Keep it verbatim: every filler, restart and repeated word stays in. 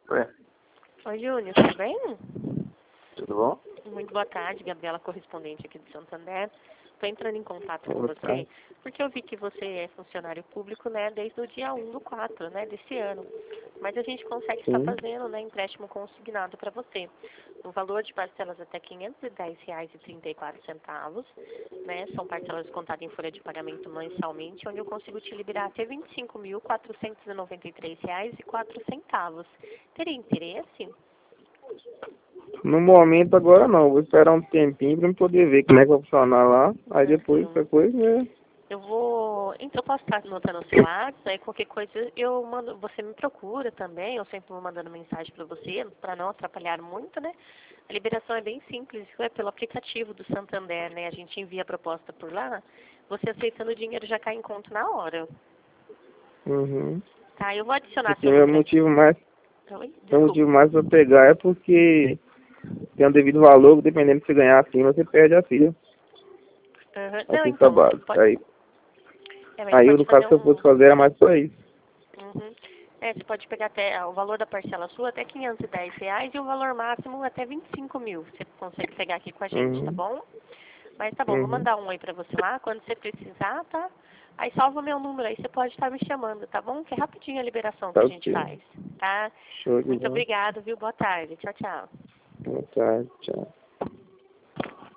Ué, Oi, Júnior, tudo bem? tudo bom? Muito boa tarde, Gabriela, correspondente aqui do Santander. Estou entrando em contato com Boa você tarde. porque eu vi que você é funcionário público, né, desde o dia um do quatro, né, desse ano. Mas a gente consegue estar Sim. fazendo, né, empréstimo consignado para você. No valor de parcelas até quinhentos e dez reais e trinta e quatro centavos, né, são parcelas contadas em folha de pagamento mensalmente, onde eu consigo te liberar até vinte e cinco mil, quatrocentos e noventa e três reais e quatro centavos. Teria interesse? No momento agora não, vou esperar um tempinho pra eu poder ver como é que vai funcionar lá. Aí depois, Uhum. qualquer coisa, né? Eu vou. Então, eu posso estar anotando o seu WhatsApp, aí qualquer coisa eu mando, você me procura também, eu sempre vou mandando mensagem para você, para não atrapalhar muito, né? A liberação é bem simples, é pelo aplicativo do Santander, né? A gente envia a proposta por lá, você aceitando o dinheiro já cai em conta na hora. Uhum. Tá, eu vou adicionar Porque seu meu número. motivo mais, Oi? meu Desculpa. motivo mais pra pegar é porque tem um devido valor, dependendo de você ganhar acima, você perde a filha, Uhum. a Não, cesta então, básica. pode. Aí, É, mas aí eu, pode no caso, fazer se eu fosse um. fazer, era mais só isso. Uhum. É, você pode pegar até ah, o valor da parcela sua até quinhentos e dez reais e o valor máximo até vinte e cinco mil. Você consegue pegar aqui com a gente, tá Uhum. bom? Mas tá bom, vou Uhum. mandar um aí pra você lá, quando você precisar, tá? Aí salva o meu número aí, você pode estar me chamando, tá bom? Que é rapidinho a liberação que Tá a gente ok. faz, tá? Show de Muito bola. obrigada, viu? Boa tarde. Tchau, tchau. Boa tarde, tchau.